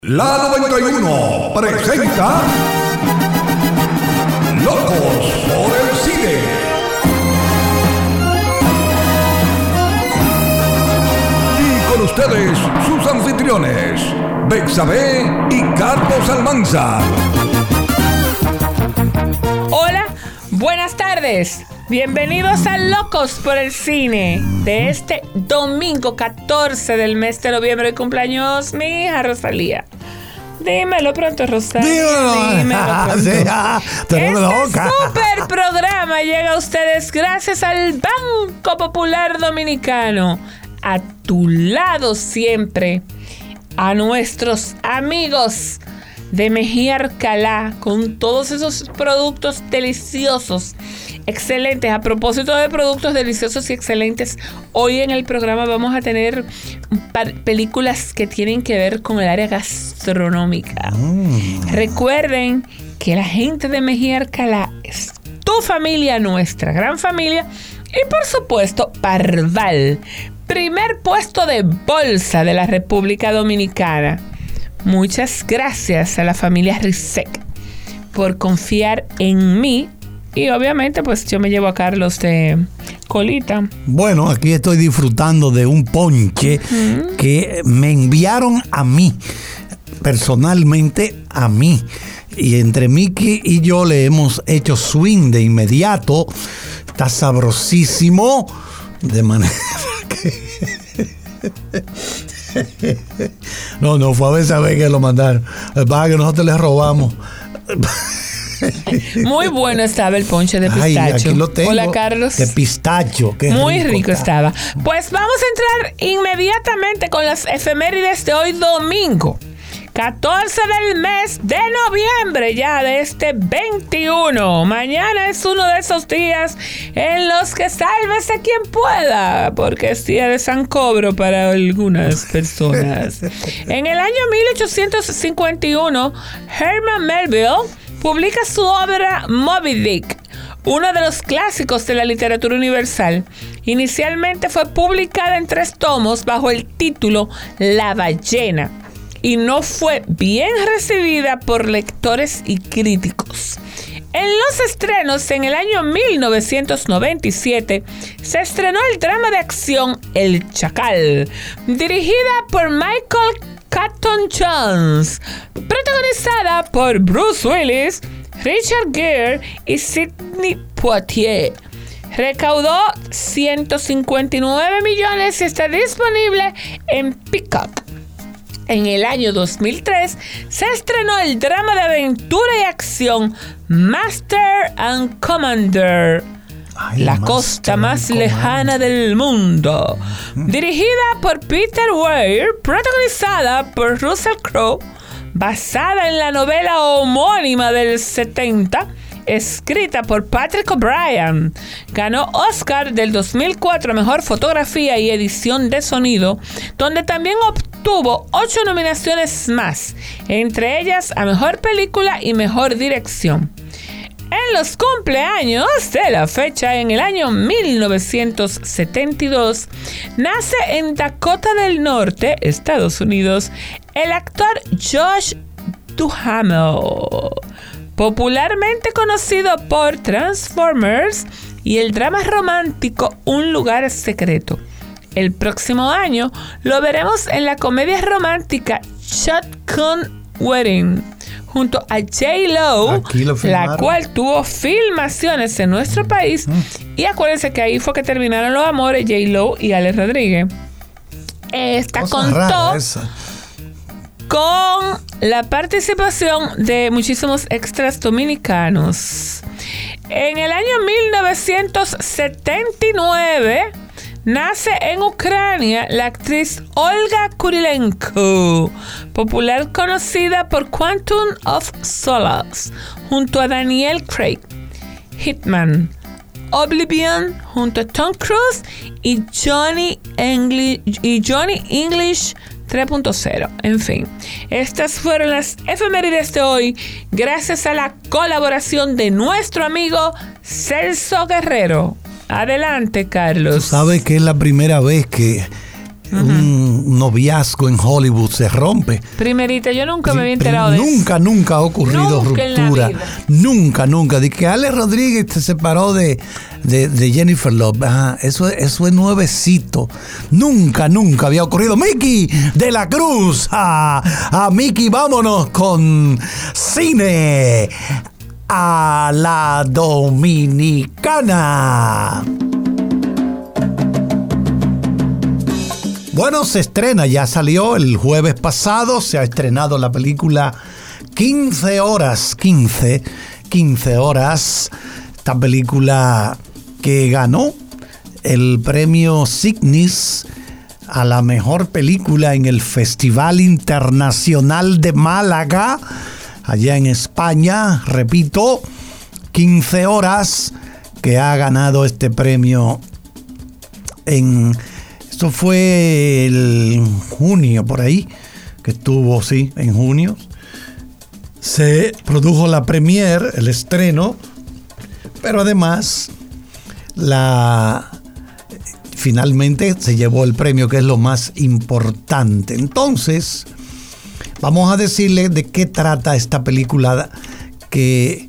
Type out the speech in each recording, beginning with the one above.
La 91 presenta Locos por el Cine. Y con ustedes, sus anfitriones, Betsabe y Carlos Almanza. Hola, buenas tardes. Bienvenidos a Locos por el Cine de este domingo 14 del mes de noviembre. El cumpleaños mi hija Rosalía. Dímelo pronto, Rosalía. Dímelo pronto. Este super programa llega a ustedes gracias al Banco Popular Dominicano. A tu lado siempre. A nuestros amigos de Mejía Alcalá con todos esos productos deliciosos, excelentes. A propósito de productos deliciosos y excelentes, hoy en el programa vamos a tener películas que tienen que ver con el área gastronómica. Recuerden que la gente de Mejía Alcalá es tu familia, nuestra gran familia. Y por supuesto, Parval, primer puesto de bolsa de la República Dominicana. Muchas gracias a la familia Rizek por confiar en mí. Y obviamente pues yo me llevo a Carlos de colita. Bueno, aquí estoy disfrutando de un ponche que me enviaron a mí, personalmente a mí. Y entre Miki y yo le hemos hecho swing de inmediato. Está sabrosísimo. De manera que... No, fue a veces que lo mandaron. Para que nosotros les robamos. Muy bueno estaba el ponche de pistacho. Ay, aquí lo tengo. Hola, Carlos. De pistacho. Muy rico estaba. Pues vamos a entrar inmediatamente con las efemérides de hoy domingo. 14 del mes de noviembre ya de este 21. Mañana es uno de esos días en los que sálvese quien pueda, porque es día de San Cobro para algunas personas. En el año 1851, Herman Melville publica su obra Moby Dick, uno de los clásicos de la literatura universal. Inicialmente fue publicada en 3 tomos bajo el título La ballena, y no fue bien recibida por lectores y críticos. En los estrenos, en el año 1997, se estrenó el drama de acción El Chacal, dirigida por Michael Caton Jones, protagonizada por Bruce Willis, Richard Gere y Sidney Poitier. Recaudó 159 millones y está disponible en Peacock. En el año 2003 se estrenó el drama de aventura y acción Master and Commander, la costa más lejana del mundo, dirigida por Peter Weir, protagonizada por Russell Crowe, basada en la novela homónima del 70, escrita por Patrick O'Brien. Ganó Oscar del 2004 a Mejor Fotografía y Edición de Sonido, donde también obtuvo 8 nominaciones más, entre ellas a Mejor Película y Mejor Dirección. En los cumpleaños de la fecha, en el año 1972, nace en Dakota del Norte, Estados Unidos, el actor Josh Duhamel, popularmente conocido por Transformers y el drama romántico Un lugar secreto. El próximo año lo veremos en la comedia romántica Shotgun Wedding, junto a J-Lo, la cual tuvo filmaciones en nuestro país. Y acuérdense que ahí fue que terminaron los amores J-Lo y Ale Rodríguez. Esta contó con la participación de muchísimos extras dominicanos. En el año 1979 nace en Ucrania la actriz Olga Kurilenko, popular conocida por Quantum of Solace, junto a Daniel Craig, Hitman, Oblivion, junto a Tom Cruise y Johnny English 3.0. En fin, estas fueron las efemérides de hoy, gracias a la colaboración de nuestro amigo Celso Guerrero. Adelante, Carlos. Tú sabes que es la primera vez que un noviazgo en Hollywood se rompe. Primerita, yo nunca me había enterado de eso. Nunca ha ocurrido ruptura. Nunca. De que Ale Rodríguez se separó de Jennifer Love. Ajá, eso es nuevecito. Nunca había ocurrido. Miki de la Cruz. A Miki, vámonos con cine a la dominicana. Bueno, se estrena, ya salió el jueves pasado, se ha estrenado la película 15 horas, esta película que ganó el premio Cygnus a la mejor película en el Festival Internacional de Málaga, allá en España, repito, 15 horas que ha ganado este premio esto fue el junio, por ahí, que estuvo, sí, en junio. Se produjo la premiere, el estreno, pero además finalmente se llevó el premio, que es lo más importante. Entonces, vamos a decirle de qué trata esta película, que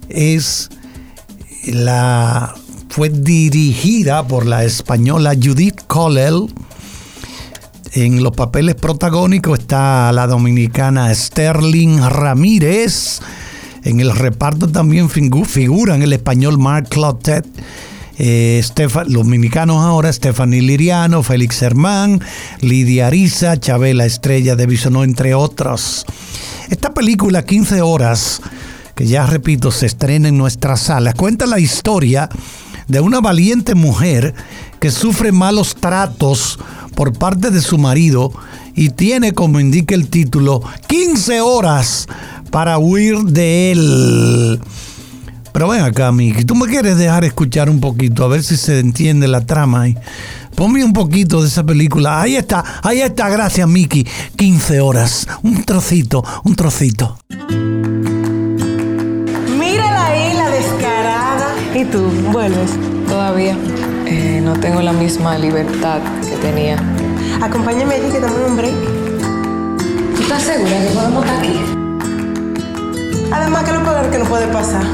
fue dirigida por la española Judith Collell. En los papeles protagónicos está la dominicana Sterling Ramírez. En el reparto también figuran el español Marc Clotet, los dominicanos ahora, Stephanie Liriano, Félix Hermán, Lidia Ariza, Chabela Estrella de Bisonó, entre otros. Esta película, 15 horas, que ya repito, se estrena en nuestras salas, cuenta la historia de una valiente mujer que sufre malos tratos por parte de su marido y tiene, como indica el título, 15 horas para huir de él. Pero ven acá, Miki, ¿tú me quieres dejar escuchar un poquito? A ver si se entiende la trama ahí. Ponme un poquito de esa película. Ahí está, gracias, Miki. 15 horas, un trocito. Mírala ahí, la descarada. ¿Y tú, vuelves? Todavía no tengo la misma libertad que tenía. Acompáñame allí que dame un break. ¿Tú estás segura que podemos estar aquí? Además, que lo peor que no puede pasar.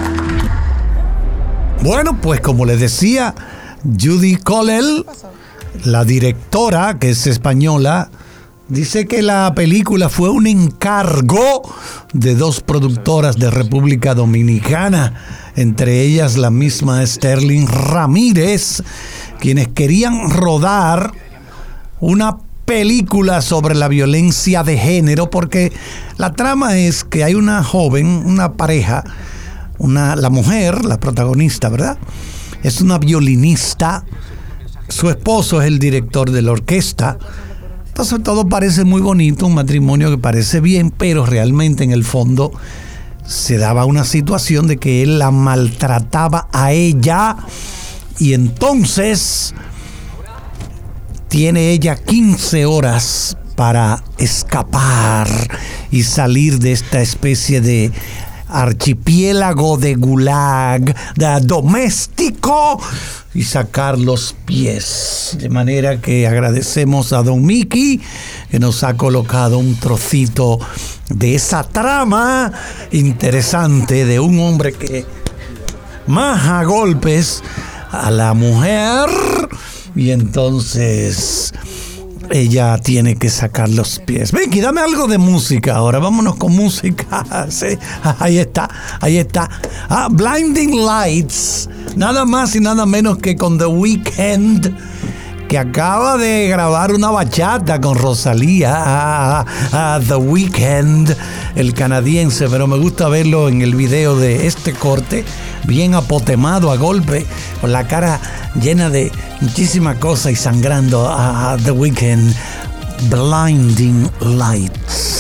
Bueno, pues como les decía, Judy Collell, la directora, que es española, dice que la película fue un encargo de dos productoras de República Dominicana, entre ellas la misma Sterling Ramírez, quienes querían rodar una película sobre la violencia de género, porque la trama es que hay una joven, una pareja, la mujer, la protagonista, ¿verdad? Es una violinista, su esposo es el director de la orquesta. Entonces todo parece muy bonito, un matrimonio que parece bien, pero realmente en el fondo se daba una situación de que él la maltrataba a ella, y entonces tiene ella 15 horas para escapar y salir de esta especie de archipiélago de gulag, de doméstico, y sacar los pies. De manera que agradecemos a don Miki, que nos ha colocado un trocito de esa trama interesante de un hombre que maja a golpes a la mujer, y entonces ella tiene que sacar los pies. Vicky, dame algo de música ahora. Vámonos con música. Sí, ahí está. Blinding Lights. Nada más y nada menos que con The Weeknd, que acaba de grabar una bachata con Rosalía. The Weeknd, el canadiense. Pero me gusta verlo en el video de este corte, bien apotemado a golpe, con la cara llena de muchísima cosa y sangrando. The Weeknd, Blinding Lights.